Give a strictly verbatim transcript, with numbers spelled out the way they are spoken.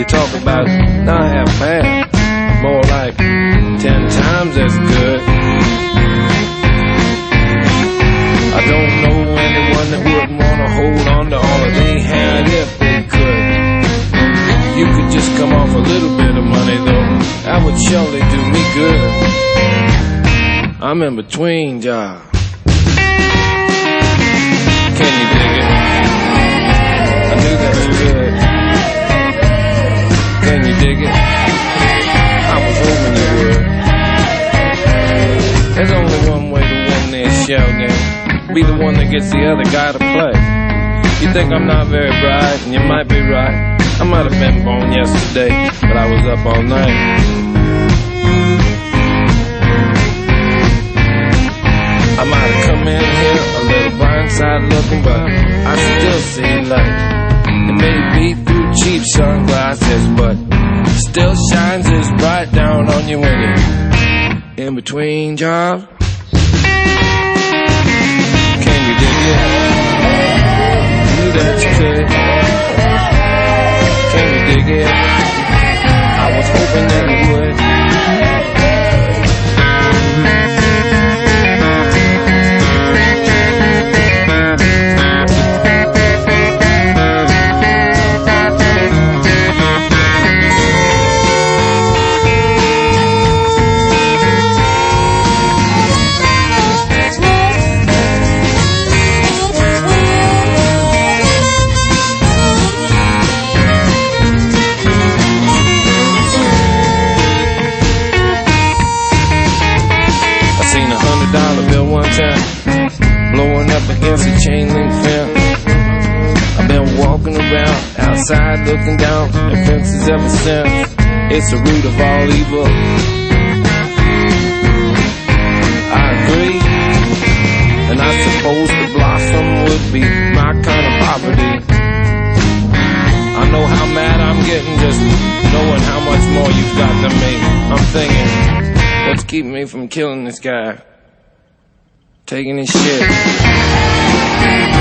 talk about not half bad, more like ten times as good. I don't know anyone that wouldn't wanna hold on to all that they had if they could. You could just come off a little bit of money though, that would surely do me good. I'm in between jobs. Can you dig it? I knew that you could. Can you dig it? I was hoping you would. There's only one way to win this shell game. Be the one that gets the other guy to play. You think I'm not very bright, and you might be right. I might have been born yesterday, but I was up all night. I might have come in here a little blindside looking, but I still see light. It may be through cheap sunglasses, but still shines as bright down on you when you're in between jobs. Can you dig it? I knew that you could. Can you dig it? I was hoping that you would. Blowing up against a chain link fence. I've been walking around outside looking down at fences ever since. It's the root of all evil. I agree, and I suppose the blossom would be my kind of poverty. I know how mad I'm getting just knowing how much more you've got than me. I'm thinking, what's keeping me from killing this guy? Taking his shit.